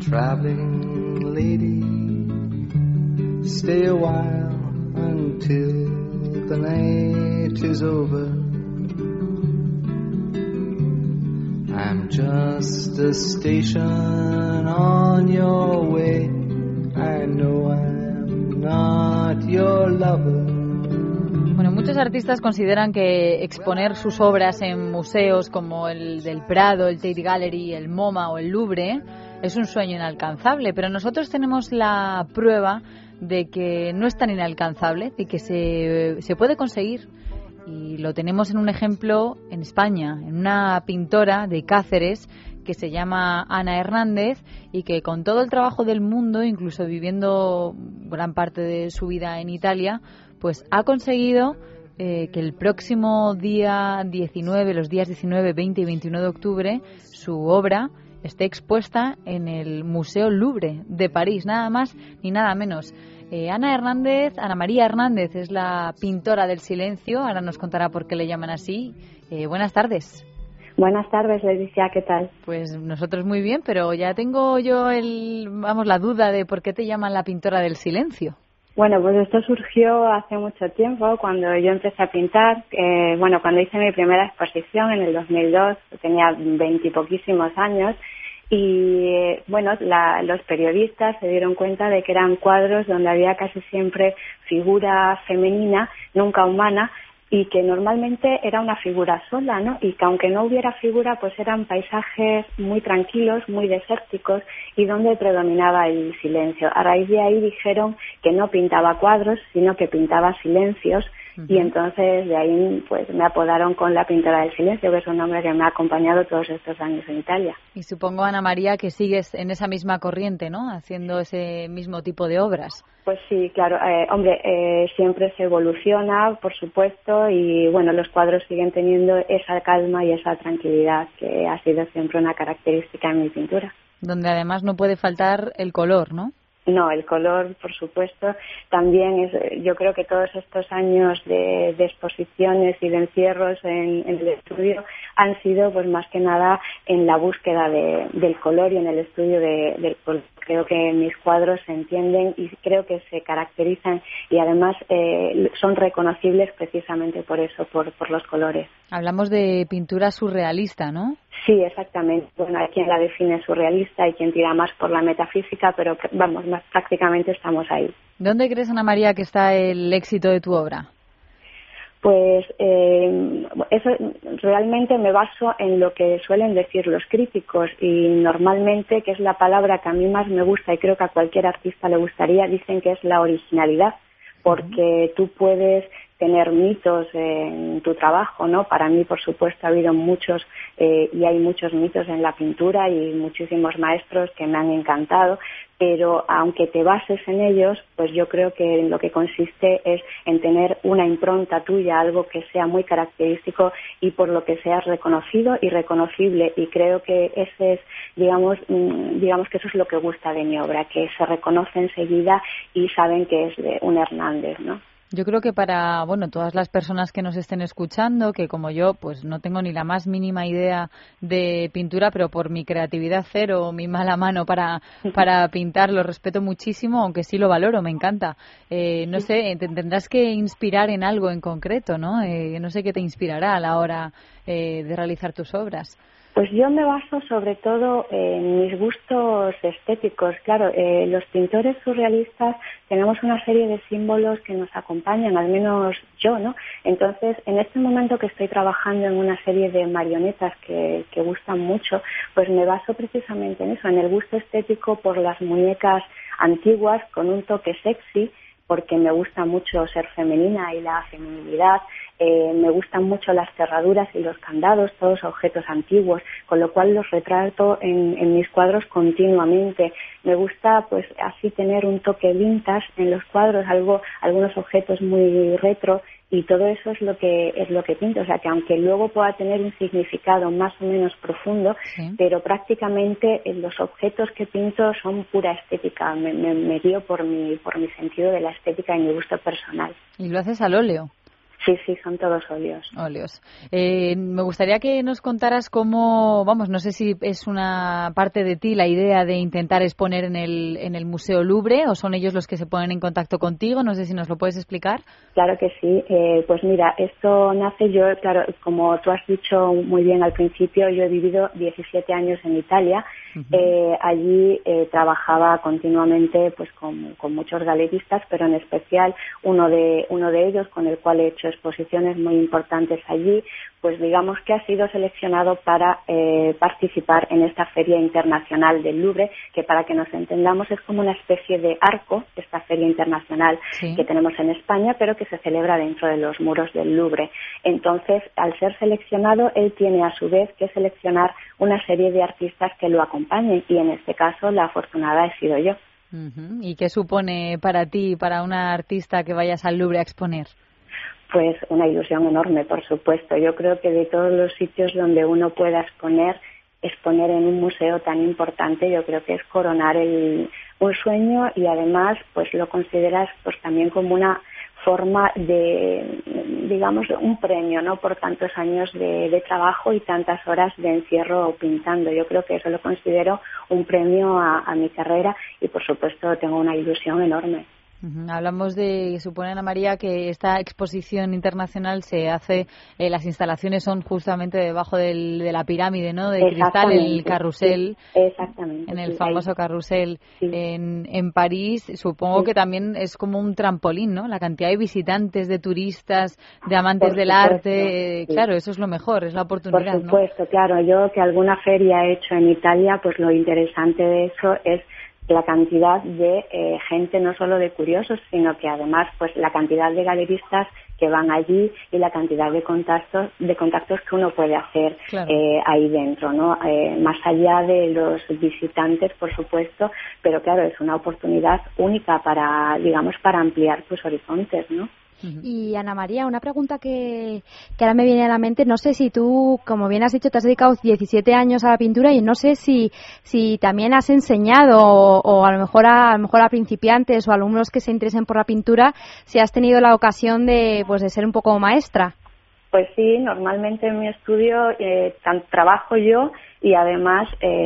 traveling lady, stay a while until the night is over. I'm just a station on your way. I know I'm not your lover. Bueno, muchos artistas consideran que exponer sus obras en museos como el del Prado, el Tate Gallery, el MoMA o el Louvre es un sueño inalcanzable, pero nosotros tenemos la prueba de que no es tan inalcanzable y que se puede conseguir. Y lo tenemos en un ejemplo en España, en una pintora de Cáceres que se llama Ana Hernández y que con todo el trabajo del mundo, incluso viviendo gran parte de su vida en Italia, pues ha conseguido que el próximo día 19, los días 19, 20 y 21 de octubre, su obra esté expuesta en el Museo Louvre de París, nada más ni nada menos. Ana María Hernández es la pintora del silencio. Ahora nos contará por qué le llaman así. Buenas tardes. Buenas tardes, Leticia, ¿qué tal? Pues nosotros muy bien, pero ya tengo yo la duda de por qué te llaman la pintora del silencio. Bueno, pues esto surgió hace mucho tiempo, cuando yo empecé a pintar. Cuando hice mi primera exposición en el 2002, tenía 20 y poquísimos años. Y los periodistas se dieron cuenta de que eran cuadros donde había casi siempre figura femenina, nunca humana, y que normalmente era una figura sola, ¿no? Y que aunque no hubiera figura, pues eran paisajes muy tranquilos, muy desérticos y donde predominaba el silencio. A raíz de ahí dijeron que no pintaba cuadros, sino que pintaba silencios. Y entonces de ahí pues me apodaron con la pintora del silencio, que es un nombre que me ha acompañado todos estos años en Italia. Y supongo, Ana María, que sigues en esa misma corriente, ¿no? Haciendo ese mismo tipo de obras. Pues sí, claro. Siempre se evoluciona, por supuesto, y bueno, los cuadros siguen teniendo esa calma y esa tranquilidad que ha sido siempre una característica en mi pintura. Donde además no puede faltar el color, ¿no? No, el color, por supuesto, también yo creo que todos estos años de exposiciones y de encierros en el estudio han sido, pues más que nada, en la búsqueda del color y en el estudio del color. Creo que mis cuadros se entienden y creo que se caracterizan y además son reconocibles precisamente por eso, por los colores. Hablamos de pintura surrealista, ¿no? Sí, exactamente. Bueno, hay quien la define surrealista, hay quien tira más por la metafísica, pero prácticamente estamos ahí. ¿Dónde crees, Ana María, que está el éxito de tu obra? Pues eso realmente me baso en lo que suelen decir los críticos y normalmente, que es la palabra que a mí más me gusta y creo que a cualquier artista le gustaría, dicen que es la originalidad, porque tú puedes tener mitos en tu trabajo, ¿no? Para mí, por supuesto, ha habido muchos y hay muchos mitos en la pintura y muchísimos maestros que me han encantado, pero aunque te bases en ellos, pues yo creo que lo que consiste es en tener una impronta tuya, algo que sea muy característico y por lo que seas reconocido y reconocible, y creo que ese es, digamos que eso es lo que gusta de mi obra, que se reconoce enseguida y saben que es de un Hernández, ¿no? Yo creo que para, todas las personas que nos estén escuchando, que como yo, pues no tengo ni la más mínima idea de pintura, pero por mi creatividad cero, mi mala mano para pintar, lo respeto muchísimo, aunque sí lo valoro, me encanta. No sé, te tendrás que inspirar en algo en concreto, ¿no? No sé qué te inspirará a la hora de realizar tus obras. Pues yo me baso sobre todo en mis gustos estéticos. Claro, los pintores surrealistas tenemos una serie de símbolos que nos acompañan, al menos yo, ¿no? Entonces, en este momento que estoy trabajando en una serie de marionetas que gustan mucho, pues me baso precisamente en eso, en el gusto estético por las muñecas antiguas con un toque sexy, porque me gusta mucho ser femenina y la feminilidad. Me gustan mucho las cerraduras y los candados, todos objetos antiguos, con lo cual los retrato en mis cuadros continuamente. Me gusta pues así tener un toque vintage en los cuadros, algunos objetos muy retro, y todo eso es lo que pinto. O sea, que aunque luego pueda tener un significado más o menos profundo, sí, pero prácticamente los objetos que pinto son pura estética. Me guío por mi sentido de la estética y mi gusto personal. ¿Y lo haces al óleo? Sí, son todos óleos. Óleos. Me gustaría que nos contaras cómo, no sé si es una parte de ti la idea de intentar exponer en el Museo Louvre, o son ellos los que se ponen en contacto contigo. No sé si nos lo puedes explicar. Claro que sí. Pues mira, esto nace claro, como tú has dicho muy bien al principio, yo he vivido 17 años en Italia. Allí trabajaba continuamente pues con muchos galeristas, pero en especial uno de ellos con el cual he hecho exposiciones muy importantes allí, pues digamos que ha sido seleccionado para participar en esta Feria Internacional del Louvre, que para que nos entendamos es como una especie de arco, esta Feria Internacional que tenemos en España, pero que se celebra dentro de los muros del Louvre. Entonces, al ser seleccionado, él tiene a su vez que seleccionar una serie de artistas que lo acompañen, y en este caso la afortunada he sido yo. ¿Y qué supone para ti, para una artista, que vayas al Louvre a exponer? Pues una ilusión enorme, por supuesto. Yo creo que de todos los sitios donde uno pueda exponer en un museo tan importante, yo creo que es coronar un sueño, y además pues lo consideras pues también como una forma de, digamos, un premio, ¿no?, por tantos años de trabajo y tantas horas de encierro pintando. Yo creo que eso lo considero un premio a mi carrera, y por supuesto tengo una ilusión enorme. Hablamos supone Ana María, que esta exposición internacional se hace, las instalaciones son justamente debajo de la pirámide, ¿no?, de cristal, en el carrusel. Sí, exactamente. En el famoso carrusel en París. Supongo que también es como un trampolín, ¿no?, la cantidad de visitantes, de turistas, de amantes del arte. Claro, eso es lo mejor, es la oportunidad, Por supuesto, ¿no? Claro, yo que alguna feria he hecho en Italia, pues lo interesante de eso es la cantidad de gente, no solo de curiosos, sino que además pues la cantidad de galeristas que van allí, y la cantidad de contactos que uno puede hacer ahí dentro, ¿no? Más allá de los visitantes, por supuesto, pero claro, es una oportunidad única para ampliar tus horizontes, ¿no? Y Ana María, una pregunta que ahora me viene a la mente. No sé si tú, como bien has dicho, te has dedicado 17 años a la pintura, y no sé si también has enseñado, o a lo mejor a principiantes o alumnos que se interesen por la pintura, si has tenido la ocasión de ser un poco maestra. Pues sí, normalmente en mi estudio trabajo yo, y además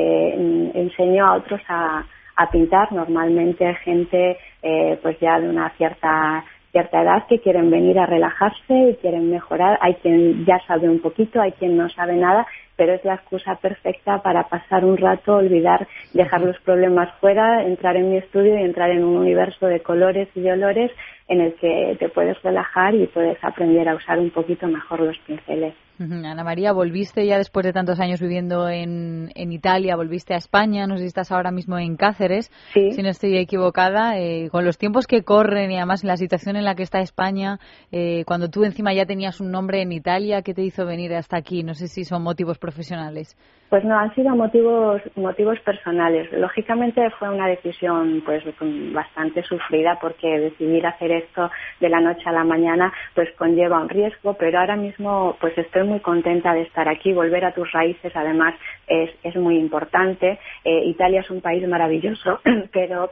enseño a otros a pintar. Normalmente gente pues ya de una cierta edad, que quieren venir a relajarse y quieren mejorar. Hay quien ya sabe un poquito, hay quien no sabe nada, pero es la excusa perfecta para pasar un rato, olvidar, dejar los problemas fuera, entrar en mi estudio y entrar en un universo de colores y de olores en el que te puedes relajar y puedes aprender a usar un poquito mejor los pinceles. Ana María, volviste ya después de tantos años viviendo en Italia, volviste a España, no sé si estás ahora mismo en Cáceres, si no estoy equivocada, con los tiempos que corren y además la situación en la que está España, cuando tú encima ya tenías un nombre en Italia, ¿qué te hizo venir hasta aquí? No sé si son motivos profesionales. Pues no, han sido motivos personales. Lógicamente fue una decisión pues bastante sufrida, porque decidir hacer esto de la noche a la mañana pues conlleva un riesgo, pero ahora mismo pues estoy muy contenta de estar aquí. Volver a tus raíces además es muy importante. Italia es un país maravilloso, pero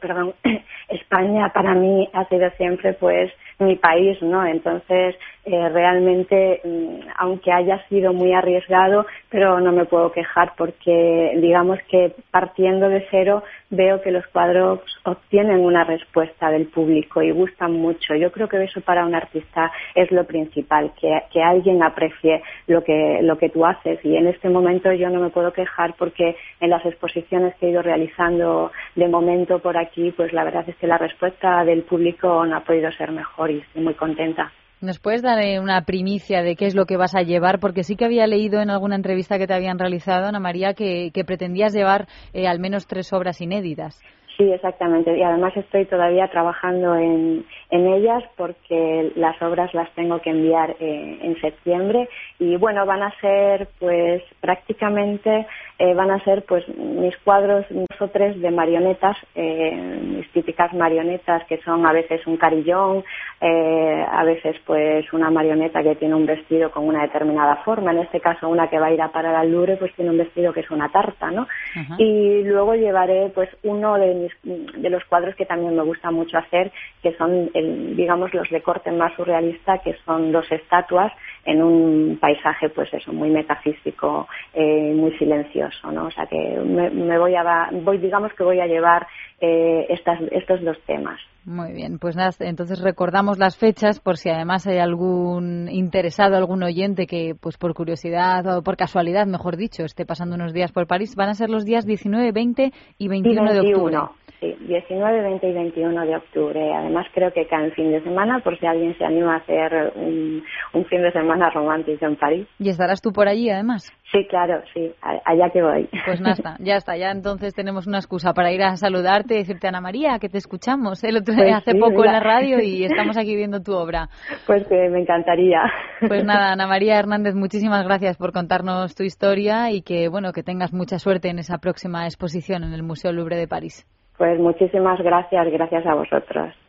España para mí ha sido siempre pues mi país, ¿no? Entonces realmente, aunque haya sido muy arriesgado, pero no me puedo quejar, porque digamos que partiendo de cero veo que los cuadros obtienen una respuesta del público y gustan mucho. Yo creo que eso para un artista es lo principal, que alguien aprecie lo que tú haces, y en este momento yo no me puedo quejar, porque en las exposiciones que he ido realizando de momento por aquí, pues la verdad es que la respuesta del público no ha podido ser mejor, y estoy muy contenta. ¿Nos puedes dar una primicia de qué es lo que vas a llevar? Porque sí que había leído en alguna entrevista que te habían realizado, Ana María, que pretendías llevar al menos 3 obras inéditas. Sí, exactamente. Y además estoy todavía trabajando en ellas, porque las obras las tengo que enviar en septiembre. Y bueno, van a ser pues prácticamente van a ser pues mis cuadros 2 o 3 de marionetas, mis típicas marionetas, que son a veces un carillón, a veces pues una marioneta que tiene un vestido con una determinada forma. En este caso, una que va a ir a parar al Louvre pues tiene un vestido que es una tarta, ¿no? Ajá. Y luego llevaré pues uno de los cuadros que también me gusta mucho hacer, que son digamos los de corte más surrealista, que son 2 estatuas en un paisaje pues eso, muy metafísico, muy silencioso, ¿no? O sea que digamos que voy a llevar estos 2 temas. Muy bien, pues nada, entonces recordamos las fechas por si además hay algún interesado, algún oyente que pues por curiosidad o por casualidad, mejor dicho, esté pasando unos días por París. Van a ser los días 19, 20 y 21 de octubre. Sí, 19, 20 y 21 de octubre. Además creo que cae en fin de semana, por si alguien se anima a hacer un fin de semana romántico en París. ¿Y estarás tú por allí además? Sí, claro, sí, allá que voy. Pues nada, ya está, ya entonces tenemos una excusa para ir a saludarte y decirte, Ana María, que te escuchamos el otro día, hace poco en la radio y estamos aquí viendo tu obra. Pues que me encantaría. Pues nada, Ana María Hernández, muchísimas gracias por contarnos tu historia y que tengas mucha suerte en esa próxima exposición en el Museo Louvre de París. Pues muchísimas gracias a vosotros.